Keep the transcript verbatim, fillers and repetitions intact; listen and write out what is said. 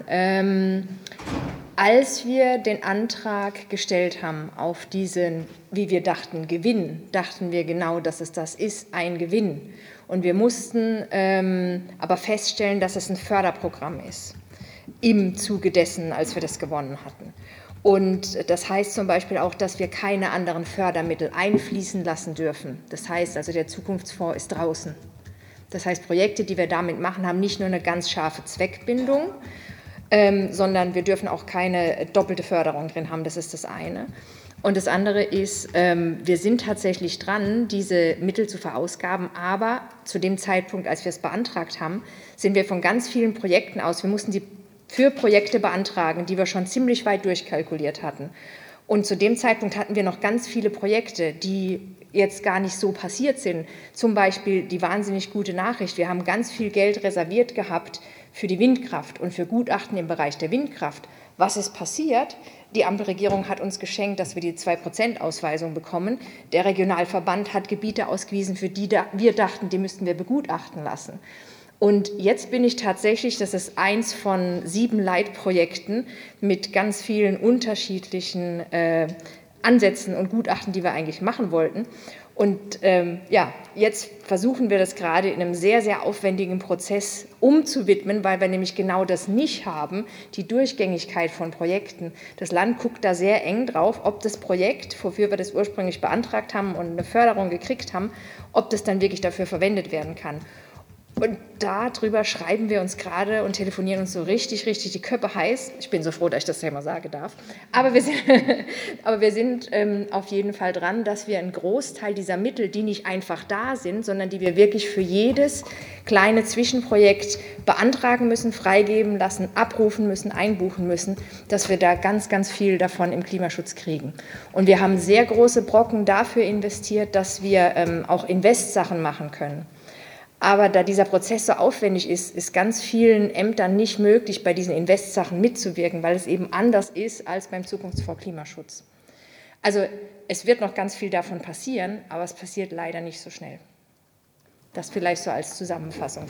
Ähm, als wir den Antrag gestellt haben auf diesen, wie wir dachten, Gewinn, dachten wir genau, dass es das ist, ein Gewinn. Und wir mussten ähm, aber feststellen, dass es ein Förderprogramm ist, im Zuge dessen, als wir das gewonnen hatten. Und das heißt zum Beispiel auch, dass wir keine anderen Fördermittel einfließen lassen dürfen. Das heißt also, der Zukunftsfonds ist draußen. Das heißt, Projekte, die wir damit machen, haben nicht nur eine ganz scharfe Zweckbindung, ähm, sondern wir dürfen auch keine doppelte Förderung drin haben. Das ist das eine. Und das andere ist, ähm, wir sind tatsächlich dran, diese Mittel zu verausgaben, aber zu dem Zeitpunkt, als wir es beantragt haben, sind wir von ganz vielen Projekten aus, wir mussten die für Projekte beantragen, die wir schon ziemlich weit durchkalkuliert hatten. Und zu dem Zeitpunkt hatten wir noch ganz viele Projekte, die jetzt gar nicht so passiert sind. Zum Beispiel die wahnsinnig gute Nachricht, wir haben ganz viel Geld reserviert gehabt für die Windkraft und für Gutachten im Bereich der Windkraft. Was ist passiert? Die Ampelregierung hat uns geschenkt, dass wir die zwei Prozent Ausweisung bekommen. Der Regionalverband hat Gebiete ausgewiesen, für die wir dachten, die müssten wir begutachten lassen. Und jetzt bin ich tatsächlich, das ist eins von sieben Leitprojekten mit ganz vielen unterschiedlichen äh, Ansätzen und Gutachten, die wir eigentlich machen wollten. Und ähm, ja, jetzt versuchen wir das gerade in einem sehr, sehr aufwendigen Prozess umzuwidmen, weil wir nämlich genau das nicht haben, die Durchgängigkeit von Projekten. Das Land guckt da sehr eng drauf, ob das Projekt, wofür wir das ursprünglich beantragt haben und eine Förderung gekriegt haben, ob das dann wirklich dafür verwendet werden kann. Und darüber schreiben wir uns gerade und telefonieren uns so richtig, richtig die Köpfe heiß. Ich bin so froh, dass ich das ja mal sagen darf. Aber wir sind, aber wir sind ähm, auf jeden Fall dran, dass wir einen Großteil dieser Mittel, die nicht einfach da sind, sondern die wir wirklich für jedes kleine Zwischenprojekt beantragen müssen, freigeben lassen, abrufen müssen, einbuchen müssen, dass wir da ganz, ganz viel davon im Klimaschutz kriegen. Und wir haben sehr große Brocken dafür investiert, dass wir ähm, auch Investsachen machen können. Aber da dieser Prozess so aufwendig ist, ist ganz vielen Ämtern nicht möglich, bei diesen Investsachen mitzuwirken, weil es eben anders ist als beim Zukunftsfonds Klimaschutz. Also es wird noch ganz viel davon passieren, aber es passiert leider nicht so schnell. Das vielleicht so als Zusammenfassung.